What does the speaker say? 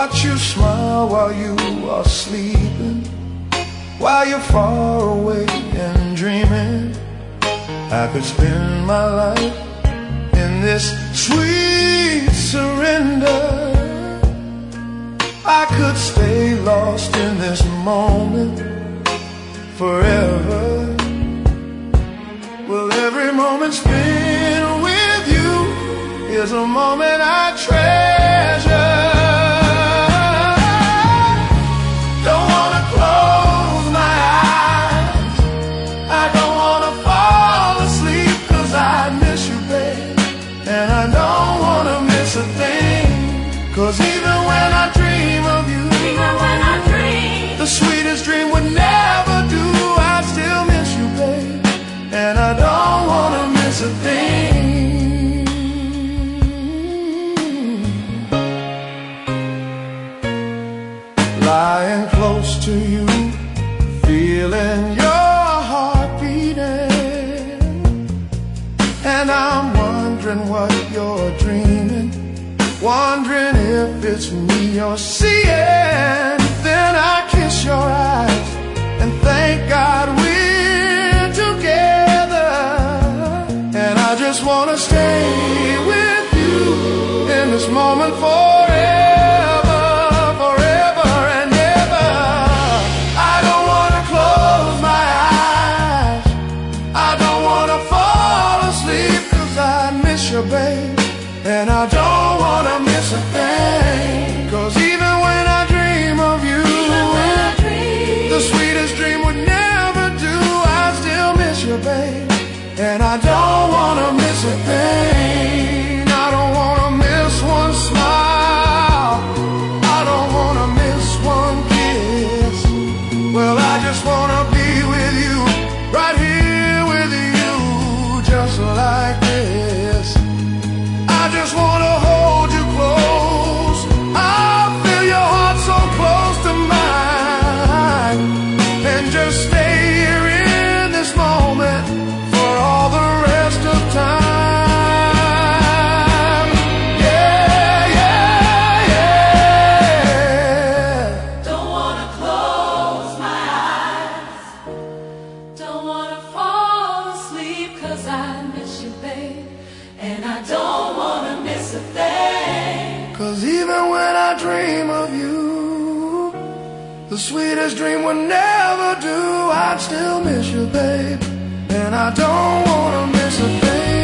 watch you smile while you are sleeping, while you're far away and dreaming. I could spend my life in this sweet surrender. I could stay lost in this moment forever. Well, every moment spent with you is a moment I treasure. Don't wanna close my eyes, I don't wanna fall asleep, 'cause I miss you, babe, and I don't wanna miss a thing. 'Cause even when I dream of you, the sweetest dream would never do. I still miss you, babe, and I don't wanna miss a thing. Lying close to you, feeling your heart beating, and I'm wondering what you're dreaming, wondering if it's me you're seeing. Then I kiss your eyes and thank God we're together. And I just wanna stay with you in this moment forever, forever and ever. I don't wanna close my eyes, I don't wanna fall asleep, 'cause I miss you, babe, and I don't wanna miss a thing. 'Cause even when I dream of you, the sweetest dream would never do. I still miss you, babe, and I don't wanna miss a thing. I don't wanna miss one smile, I don't wanna miss one kiss. Well, I just wanna be with you, right here with you, just like this. I just wanna hold you close, I feel your heart so close to mine, and just stay here in this moment for all the rest of time. Yeah, yeah, yeah. Don't wanna close my eyes, don't wanna fall asleep, 'cause I miss you, babe, and I don't wanna miss a thing. 'Cause even when I dream of you, the sweetest dream would never do. I'd still miss you, babe, and I don't wanna miss a thing.